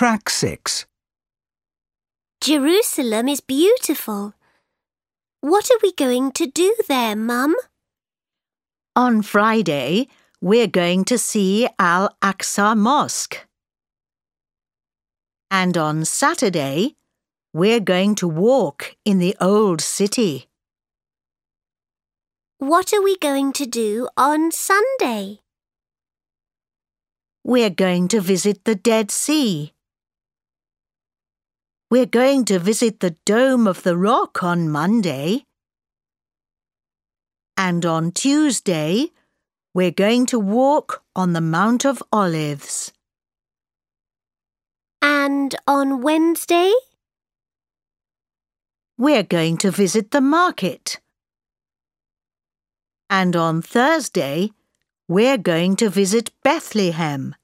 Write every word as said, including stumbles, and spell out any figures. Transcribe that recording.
Track six. Jerusalem is beautiful. What are we going to do there, Mum? On Friday, we're going to see Al-Aqsa Mosque. And on Saturday, we're going to walk in the old city. What are we going to do on Sunday? We're going to visit the Dead Sea. We're going to visit the Dome of the Rock on Monday. And on Tuesday, we're going to walk on the Mount of Olives. And on Wednesday? We're going to visit the market. And on Thursday, we're going to visit Bethlehem.